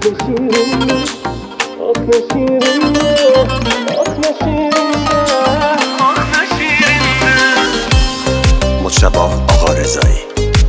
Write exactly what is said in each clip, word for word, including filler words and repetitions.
مجتبی آقارضایی.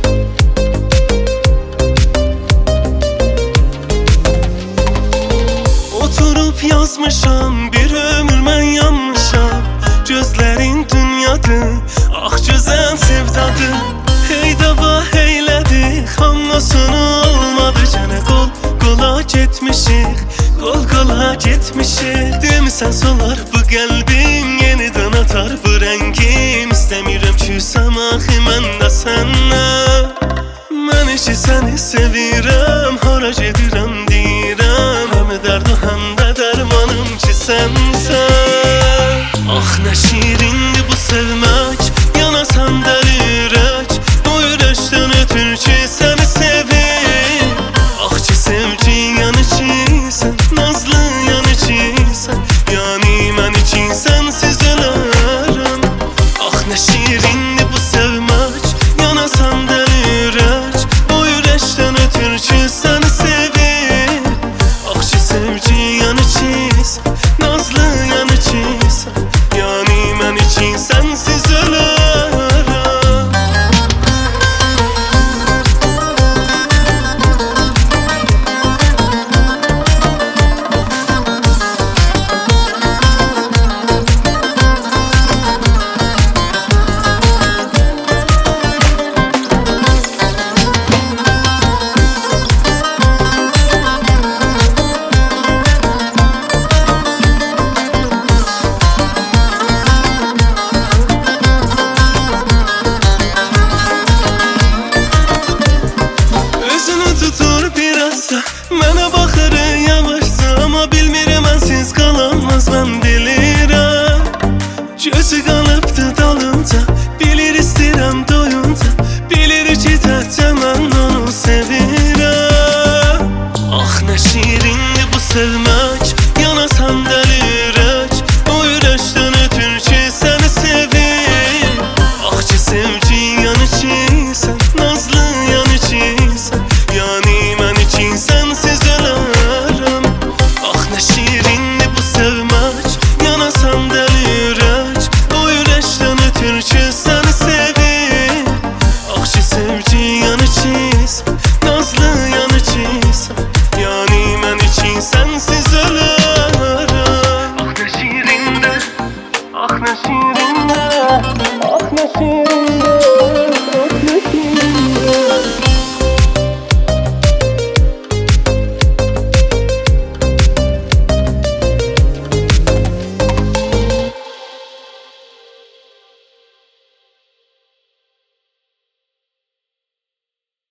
Oturup yazmışam bir ömür mən yanmışam. Gözlərin dünyadır, ah gözəl sevdadır. Hey dava heylədi, hammasını olmadı. Gənə qol qola getmişik, qol qola getmişik. Demisən solar bu qəlbim, yenidən atar bu rəngim. İstəmirəm küsəm axı mən də səndən. Mən işi səni sevirəm, hara gedirəm